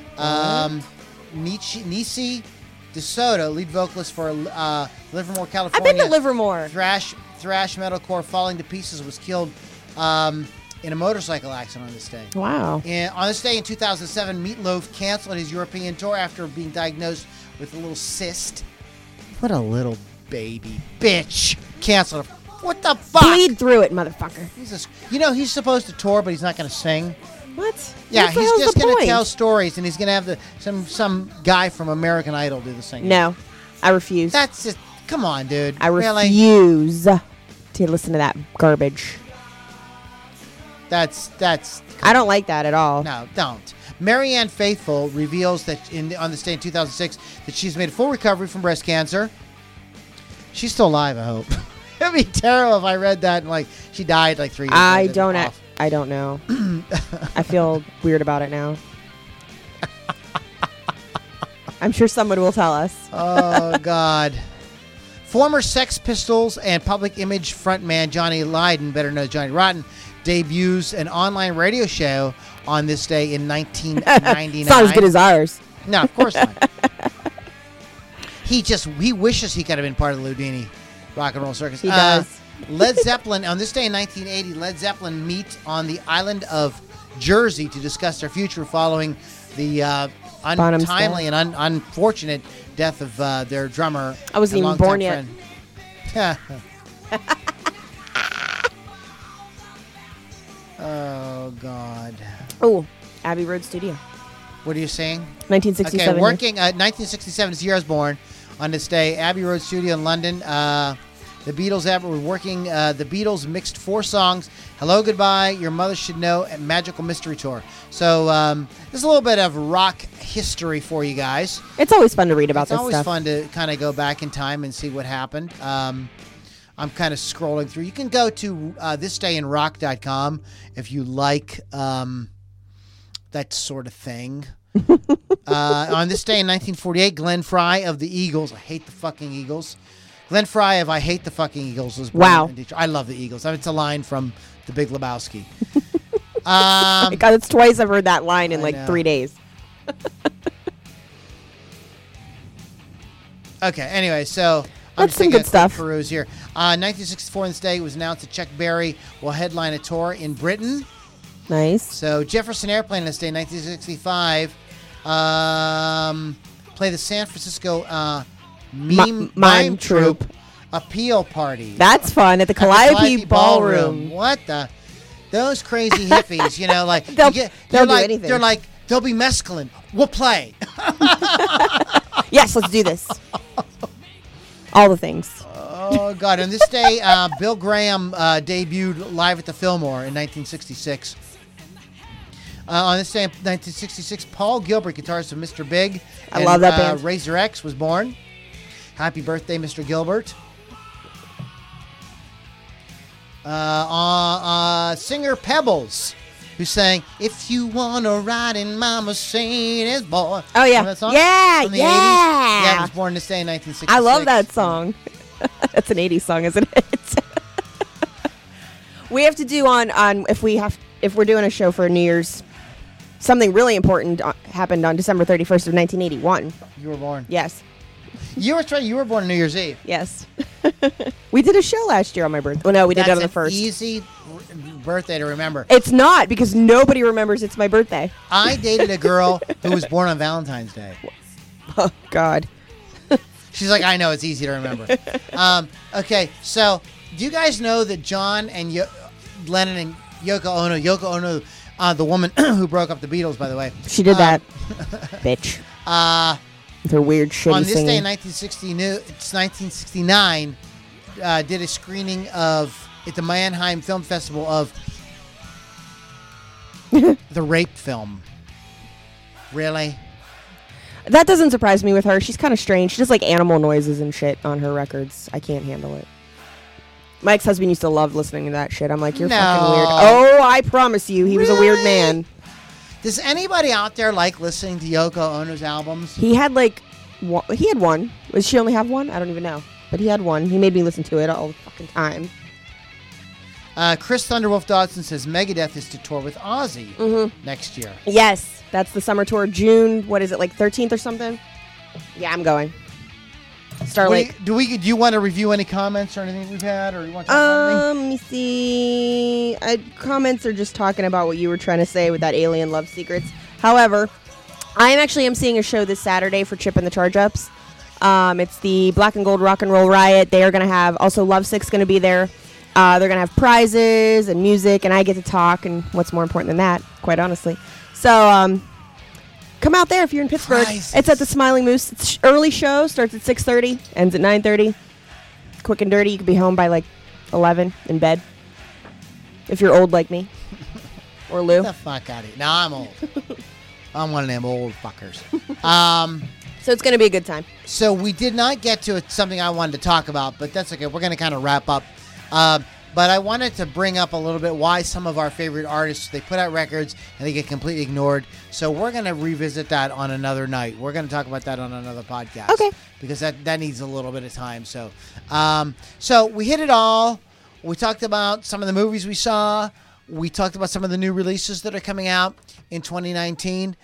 Nisi DeSoto, lead vocalist for Livermore, California. I've been to Livermore. Thrash metalcore Falling to Pieces was killed in a motorcycle accident on this day. Wow. On this day in 2007, Meatloaf canceled his European tour after being diagnosed with a little cyst. What a little baby bitch. Canceled it. What the fuck? Bleed through it, motherfucker. He's supposed to tour, but he's not going to sing. What? Yeah, What the he's hell's just the going to point? tell stories, and he's going to have some guy from American Idol do the singing. No, I refuse. That's just, come on, dude. I Really? refuse to listen to that garbage. That's. I don't like that at all. No, don't. Marianne Faithfull reveals that on this day in 2006 that she's made a full recovery from breast cancer. She's still alive, I hope. It'd be terrible if I read that and she died 3 years I later. don't. Off. I don't know. I feel weird about it now. I'm sure someone will tell us. Oh God. Former Sex Pistols and Public Image frontman Johnny Lydon, better known as Johnny Rotten, debuts an online radio show on this day in 1999. It's not as good as ours. No, of course not. He wishes he could have been part of the Loudini Rock and Roll Circus. He does. Led Zeppelin, on this day in 1980, Led Zeppelin meet on the island of Jersey to discuss their future following the Bonham's untimely and unfortunate death of their drummer. I wasn't and even born longtime yet. friend. Oh God. Oh, Abbey Road Studio, What are you saying? 1967. Okay, working 1967 is the year I was born. On this day, Abbey Road Studio in London. The Beatles were working. The Beatles mixed 4 songs: "Hello, Goodbye," "Your Mother Should Know," and "Magical Mystery Tour." So there's a little bit of rock history for you guys. It's always fun to read about It's this always stuff. fun to kind of go back in time and see what happened. I'm kind of scrolling through. You can go to thisdayinrock.com if you like that sort of thing. On this day in 1948, Glenn Fry of the Eagles. I hate the fucking Eagles. Glenn Fry of I Hate the Fucking Eagles was born Wow. in Detroit. I love the Eagles. I mean, it's a line from The Big Lebowski. God, it's twice I've heard that line in like know. 3 days. Okay, anyway, so That's just some taking good a quick stuff. peruse here. 1964 on this day, it was announced that Chuck Berry will headline a tour in Britain. Nice. So Jefferson Airplane on this day, 1965, play the San Francisco Mime Troupe Appeal Party. That's fun at the At the Calliope Ballroom. What the? Those crazy hippies, you know, like They'll they're do like, anything. They're like, there'll be mescaline. We'll play. Yes, let's do this. All the things. Oh God! On this day, Bill Graham debuted live at the Fillmore in 1966. On this day, in 1966, Paul Gilbert, guitarist of Mr. Big, I love that band. Razor X was born. Happy birthday, Mr. Gilbert. Singer Pebbles, who sang "If You Wanna Ride in My Mercedes, Boy." Oh, yeah. Remember that song? Yeah, From the yeah. 80s? Yeah, it was born this day in 1966. I love that song. That's an 80s song, isn't it? We have to do on if we're doing a show for New Year's. Something really important happened on December 31st of 1981. You were born. Yes. You were born on New Year's Eve. Yes. We did a show last year on my birthday. Well, no, we did it on the That's an 1st. easy birthday to remember. It's not, because nobody remembers it's my birthday. I dated a girl who was born on Valentine's Day. Oh, God. She's like, I know, it's easy to remember. Okay, so do you guys know that John and Lennon and Yoko Ono, the woman who broke up the Beatles, by the way. She did that. Bitch. With her weird shitty On this singing. day in 1969, did a screening at the Mannheim Film Festival of the rape film. Really? That doesn't surprise me with her. She's kind of strange. She does like animal noises and shit on her records. I can't handle it. My ex-husband used to love listening to that shit. I'm like, you're fucking weird. Oh, I promise you, he was a weird man. Does anybody out there like listening to Yoko Ono's albums? He had like, he had one. Does she only have one? I don't even know. But he had one. He made me listen to it all the fucking time. Chris Thunderwolf Dodson says Megadeth is to tour with Ozzy next year. Yes, that's the summer tour. June, what is it, like 13th or something? Yeah, I'm going. Starlight. Do you want to review any comments or anything we've had, or you want to talk about anything? Let me see. Comments are just talking about what you were trying to say with that Alien Love Secrets. However, I am seeing a show this Saturday for Chip and the Charge Ups. It's the Black and Gold Rock and Roll Riot. They are going to have, also Lovesick's going to be there. They're going to have prizes and music, and I get to talk, and what's more important than that, quite honestly. So, come out there if you're in Pittsburgh. Prizes. It's at the Smiling Moose. It's early show, starts at 6:30, ends at 9:30. Quick and dirty. You can be home by like 11 in bed. If you're old like me. Or Lou. Get the fuck out of here. No, I'm old. I'm one of them old fuckers. So it's going to be a good time. So we did not get to something I wanted to talk about, but that's okay. We're going to kind of wrap up. But I wanted to bring up a little bit why some of our favorite artists, they put out records and they get completely ignored. So we're going to revisit that on another night. We're going to talk about that on another podcast. Okay. Because that needs a little bit of time. So, so we hit it all. We talked about some of the movies we saw. We talked about some of the new releases that are coming out in 2019.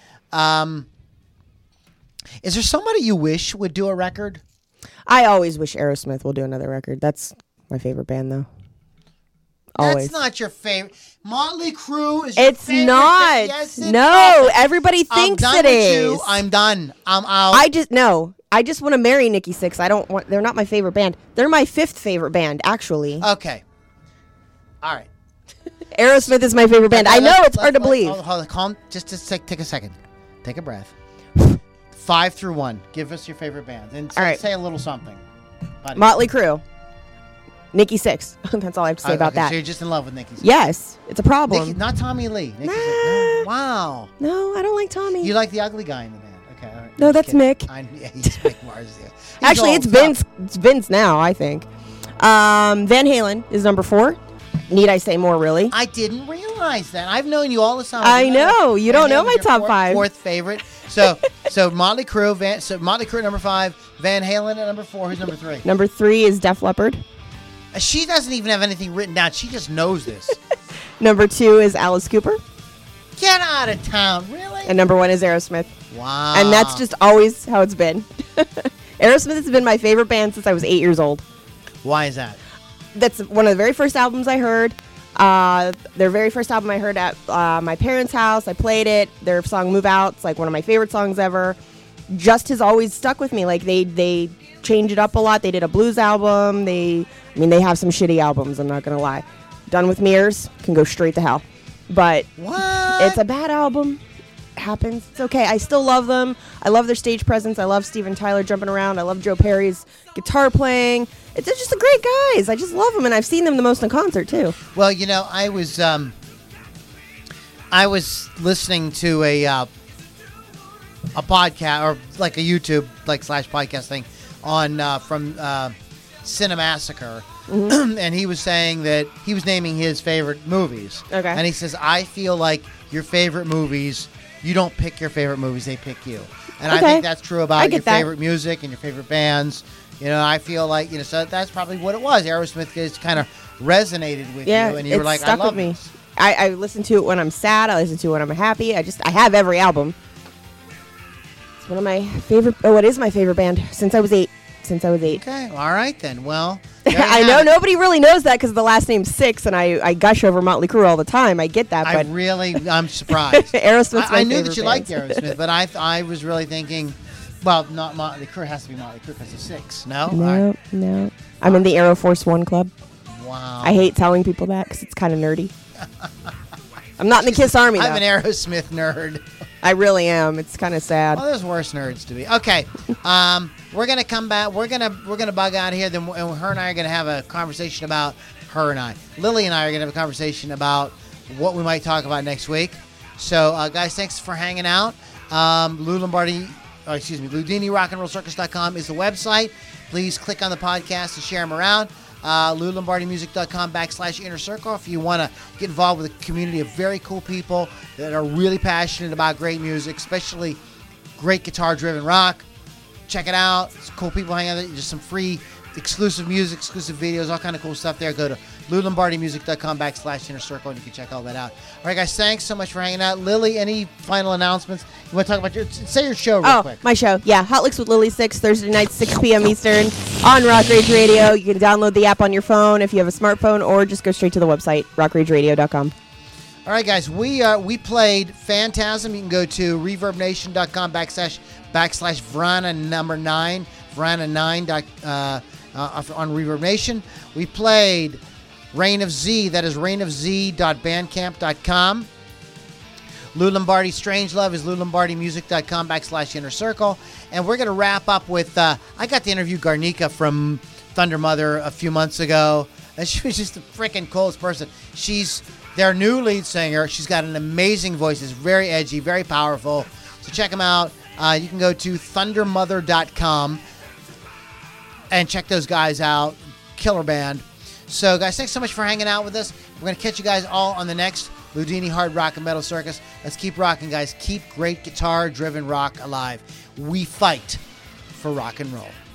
Is there somebody you wish would do a record? I always wish Aerosmith will do another record. That's my favorite band, though. Always. That's not your favorite. Motley Crue is your It's favorite not. band? Yes, it No, is. everybody thinks I'm done it with is. you. I'm done. I'm out. I just want to marry Nikki Sixx. They're not my favorite band. They're my 5th favorite band, actually. Okay. All right. Aerosmith is my favorite band. I know it's hard to believe. Hold on, calm. Just take a second. Take a breath. 5 through 1. Give us your favorite bands and All right. say a little something. Buddy. Motley Crue. Nikki Sixx. That's all I have to say about Okay, that. So you're just in love with Nikki. Yes, it's a problem. Nikki, not Tommy Lee. Nikki's Nah. wow. No, I don't like Tommy. You like the ugly guy in the band. Okay. All right. No, I'm that's kidding. Mick. Yeah, he's Mick Mars. Yeah. He's Actually, all it's tough. Vince. It's Vince now, I think. Van Halen is number 4. Need I say more, really? I didn't realize that. I've known you all the time. I know. You don't Van know Halen's my your top 5. 4th favorite. So Motley Crue. Motley Crue at number 5. Van Halen at number 4. Who's number 3? Number 3 is Def Leppard. She doesn't even have anything written down. She just knows this. Number 2 is Alice Cooper. Get out of town, really? And number 1 is Aerosmith. Wow. And that's just always how it's been. Aerosmith has been my favorite band since I was 8 years old. Why is that? That's one of the very first albums I heard. Their very first album I heard at my parents' house. I played it. Their song "Move Out" it's like one of my favorite songs ever. Just has always stuck with me. Like they change it up a lot. They did a blues album. They have some shitty albums. I'm not gonna lie. Done with Mirrors can go straight to hell. But What? it's a bad album. It happens. It's okay. I still love them. I love their stage presence. I love Steven Tyler jumping around. I love Joe Perry's guitar playing. They're just a great guys. I just love them, and I've seen them the most in concert too. Well, you know, I was listening to a podcast or like a YouTube /podcast thing on from Cinemassacre, and he was saying that he was naming his favorite movies. Okay. And he says, I feel like your favorite movies, you don't pick your favorite movies, they pick you. And I Okay. think that's true I about get your that. favorite music and your favorite bands. You know, I feel like, you know, so that's probably what it was. Aerosmith just kind of resonated with Yeah, you, and you were it like, I stuck love with me. this. I listen to it when I'm sad. I listen to it when I'm happy. I have every album. It's one of my favorite. Oh, it is my favorite band since I was 8. Okay, all right then. Well, there you I have know it. nobody really knows that because the last name's Six, and I gush over Motley Crue all the time. I get that, but I'm surprised. Aerosmith's my I knew favorite that you band. liked Aerosmith, but I was really thinking, well, not Motley Crue. It has to be Motley Crue because of 6. No? All right. No. I'm in the Aero Force One club. Wow. I hate telling people that because it's kind of nerdy. I'm not in the Kiss Army, though. I'm an Aerosmith nerd. I really am. It's kind of sad. Well, there's worse nerds to be. Okay, we're gonna come back. We're gonna bug out here. Then her and I are gonna have a conversation about her and I. Lily and I are gonna have a conversation about what we might talk about next week. So, guys, thanks for hanging out. LouDiniRockandRollCircus.com is the website. Please click on the podcast and share them around. LouLombardiMusic.com /Inner Circle if you want to get involved with a community of very cool people that are really passionate about great music, especially great guitar-driven rock. Check it out. It's cool people hanging out there. Just some free exclusive music, exclusive videos, all kind of cool stuff there. Go to LouLombardiMusic.com /Inner Circle and you can check all that out. All right, guys, thanks so much for hanging out. Lily, any final announcements? You want to talk about say your show real quick. My show. Yeah, Hot Licks with Lily 6, Thursday nights, 6 p.m. Eastern on Rock Rage Radio. You can download the app on your phone if you have a smartphone or just go straight to the website, rockrageradio.com. All right, guys, we played Phantasm. You can go to ReverbNation.com /Vrana number 9, Vrana 9 on Reverb Nation. We played Reign of Z. That is reignofz.bandcamp.com. Lou Lombardi Strangelove is LouLombardiMusic.com /Inner Circle. And we're going to wrap up with, I got to interview Garnica from Thunder Mother a few months ago. And she was just the freaking coolest person. She's their new lead singer. She's got an amazing voice. It's very edgy, very powerful. So check them out. You can go to thundermother.com and check those guys out. Killer band. So, guys, thanks so much for hanging out with us. We're going to catch you guys all on the next Loudini Hard Rock and Metal Circus. Let's keep rocking, guys. Keep great guitar-driven rock alive. We fight for rock and roll.